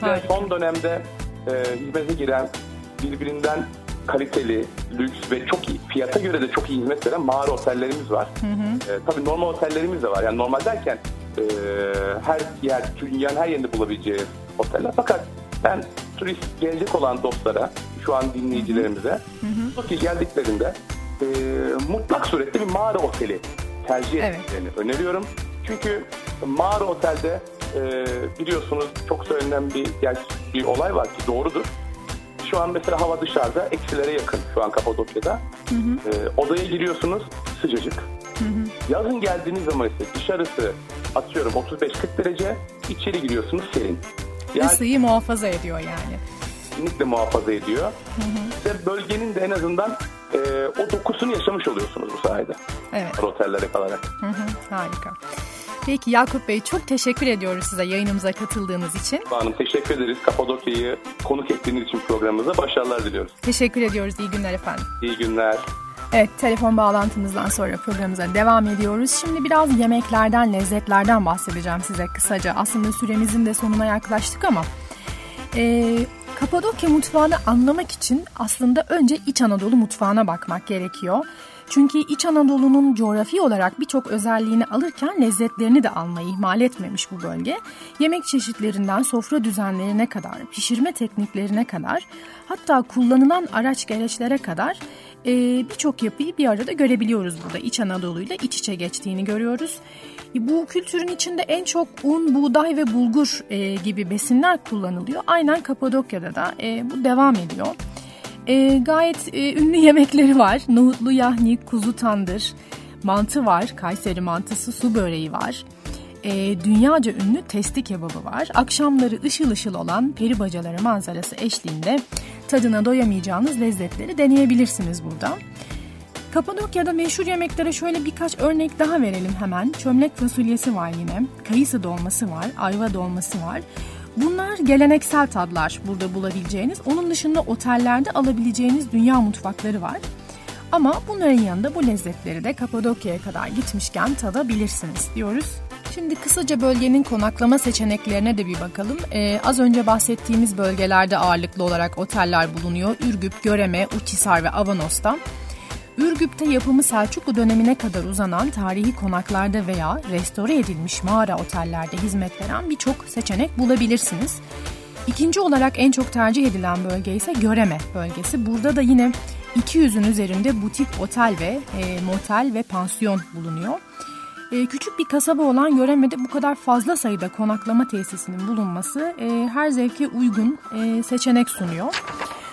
S6: Ve son dönemde e, hizmete giren, birbirinden kaliteli, lüks ve çok iyi, fiyata göre de çok iyi hizmet veren mağara otellerimiz var. Hı hı. E, tabii normal otellerimiz de var. Yani normal derken e, her yer, dünyanın her yerinde bulabileceği oteller. Fakat ben turist gelecek olan dostlara, şu an dinleyicilerimize, Kapadokya geldiklerinde e, mutlak surette bir mağara oteli tercih etmelerini evet. öneriyorum. Çünkü mağara otelde e, biliyorsunuz çok söylenen bir, bir olay var ki doğrudur. Şu an mesela hava dışarıda eksilere yakın şu an Kapadokya'da. Hı hı. E, odaya giriyorsunuz sıcacık. Hı hı. Yazın geldiğiniz zaman ise dışarısı atıyorum otuz beş kırk derece, içeri giriyorsunuz serin.
S2: Yani, Isıyı muhafaza ediyor yani.
S6: Kesinlikle muhafaza ediyor. Hı hı. Ve bölgenin de en azından e, o dokusunu yaşamış oluyorsunuz bu sayede. Evet. Otellere kalarak.
S2: Hı hı, harika. Peki Yakup Bey, çok teşekkür ediyoruz size yayınımıza katıldığınız için.
S6: Hanım teşekkür ederiz. Kapadokya'yı konuk ettiğiniz için programımıza başarılar diliyoruz.
S2: Teşekkür ediyoruz. İyi günler efendim.
S6: İyi günler.
S2: Evet, telefon bağlantımızdan sonra programımıza devam ediyoruz. Şimdi biraz yemeklerden, lezzetlerden bahsedeceğim size kısaca. Aslında süremizin de sonuna yaklaştık ama e, Kapadokya mutfağını anlamak için aslında önce İç Anadolu mutfağına bakmak gerekiyor. Çünkü İç Anadolu'nun coğrafi olarak birçok özelliğini alırken lezzetlerini de almayı ihmal etmemiş bu bölge. Yemek çeşitlerinden sofra düzenlerine kadar, pişirme tekniklerine kadar, hatta kullanılan araç gereçlere kadar e, birçok yapıyı bir arada görebiliyoruz burada. İç Anadolu'yla iç içe geçtiğini görüyoruz. Bu kültürün içinde en çok un, buğday ve bulgur e, gibi besinler kullanılıyor. Aynen Kapadokya'da da e, bu devam ediyor. E, gayet e, ünlü yemekleri var. Nohutlu yahni, kuzu tandır, mantı var, Kayseri mantısı, su böreği var. E, dünyaca ünlü testi kebabı var. Akşamları ışıl ışıl olan peri bacaları manzarası eşliğinde tadına doyamayacağınız lezzetleri deneyebilirsiniz burada. Kapadokya'da meşhur yemeklere şöyle birkaç örnek daha verelim hemen. Çömlek fasulyesi var yine, kayısı dolması var, ayva dolması var. Bunlar geleneksel tadlar burada bulabileceğiniz. Onun dışında otellerde alabileceğiniz dünya mutfakları var. Ama bunların yanında bu lezzetleri de Kapadokya'ya kadar gitmişken tadabilirsiniz diyoruz. Şimdi kısaca bölgenin konaklama seçeneklerine de bir bakalım. Ee, az önce bahsettiğimiz bölgelerde ağırlıklı olarak oteller bulunuyor. Ürgüp, Göreme, Uçhisar ve Avanos'ta. Ürgüp'te yapımı Selçuklu dönemine kadar uzanan tarihi konaklarda veya restore edilmiş mağara otellerde hizmet veren birçok seçenek bulabilirsiniz. İkinci olarak en çok tercih edilen bölge ise Göreme bölgesi. Burada da yine iki yüzün üzerinde butik otel ve e, motel ve pansiyon bulunuyor. E, küçük bir kasaba olan Göreme'de bu kadar fazla sayıda konaklama tesisinin bulunması e, her zevke uygun e, seçenek sunuyor.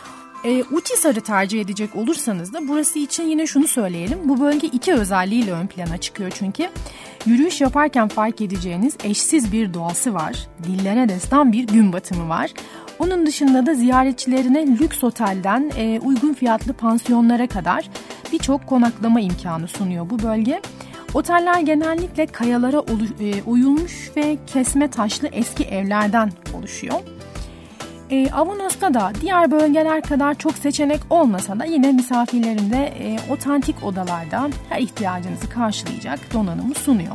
S2: E, Uçhisar'ı tercih edecek olursanız da burası için yine şunu söyleyelim. Bu bölge iki özelliğiyle ön plana çıkıyor çünkü. Yürüyüş yaparken fark edeceğiniz eşsiz bir doğası var. Dillere destan bir gün batımı var. Onun dışında da ziyaretçilerine lüks otelden e, uygun fiyatlı pansiyonlara kadar birçok konaklama imkanı sunuyor bu bölge. Oteller genellikle kayalara olu- e, oyulmuş ve kesme taşlı eski evlerden oluşuyor. E, Avanos'ta da diğer bölgeler kadar çok seçenek olmasa da yine misafirlerin de e, otantik odalarda her ihtiyacınızı karşılayacak donanımı sunuyor.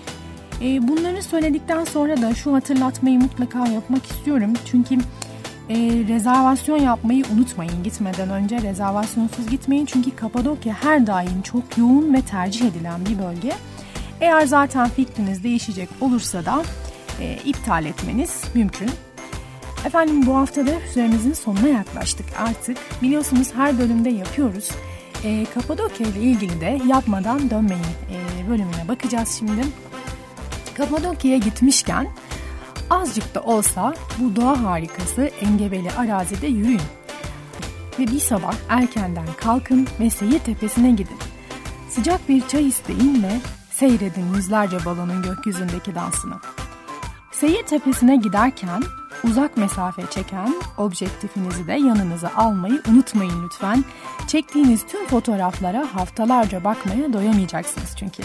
S2: E, bunları söyledikten sonra da şu hatırlatmayı mutlaka yapmak istiyorum. Çünkü e, rezervasyon yapmayı unutmayın gitmeden önce. Rezervasyonsuz gitmeyin çünkü Kapadokya her daim çok yoğun ve tercih edilen bir bölge. Eğer zaten fikriniz değişecek olursa da e, iptal etmeniz mümkün. Efendim bu hafta da süremizin sonuna yaklaştık artık. Biliyorsunuz her bölümde yapıyoruz. E, Kapadokya ile ilgili de yapmadan dönmeyin e, bölümüne bakacağız şimdi. Kapadokya'ya gitmişken azıcık da olsa bu doğa harikası engebeli arazide yürüyün. Ve bir sabah erkenden kalkın ve Seyir Tepesi'ne gidin. Sıcak bir çay isteyin ve seyredin yüzlerce balonun gökyüzündeki dansını. Seyir Tepesi'ne giderken uzak mesafe çeken objektifinizi de yanınıza almayı unutmayın lütfen. Çektiğiniz tüm fotoğraflara haftalarca bakmaya doyamayacaksınız çünkü.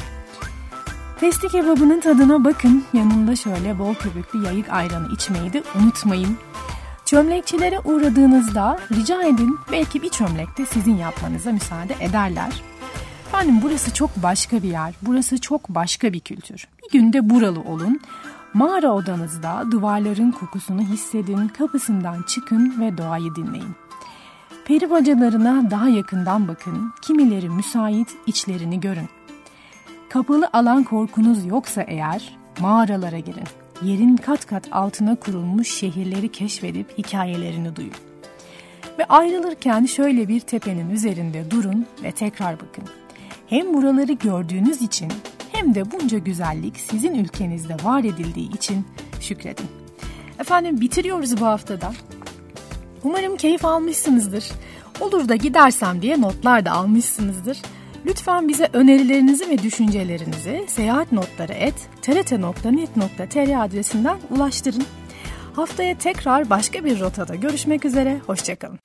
S2: Testi kebabının tadına bakın. Yanında şöyle bol köpüklü yayık ayranı içmeyi de unutmayın. Çömlekçilere uğradığınızda rica edin, belki bir çömlek de sizin yapmanıza müsaade ederler. Efendim burası çok başka bir yer. Burası çok başka bir kültür. Bir günde buralı olun. Mağara odanızda duvarların kokusunu hissedin, kapısından çıkın ve doğayı dinleyin. Peri bacalarına daha yakından bakın, kimileri müsait, içlerini görün. Kapalı alan korkunuz yoksa eğer, mağaralara girin. Yerin kat kat altına kurulmuş şehirleri keşfedip hikayelerini duyun. Ve ayrılırken şöyle bir tepenin üzerinde durun ve tekrar bakın. Hem buraları gördüğünüz için hem de bunca güzellik sizin ülkenizde var edildiği için şükredin. Efendim bitiriyoruz bu haftada. Umarım keyif almışsınızdır. Olur da gidersem diye notlar da almışsınızdır. Lütfen bize önerilerinizi ve düşüncelerinizi seyahatnotları et t r t nokta net nokta t r adresinden ulaştırın. Haftaya tekrar başka bir rotada görüşmek üzere. Hoşçakalın.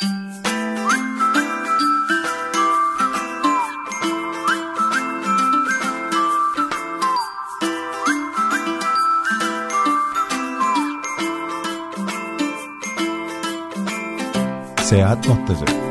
S7: Seyahat notları.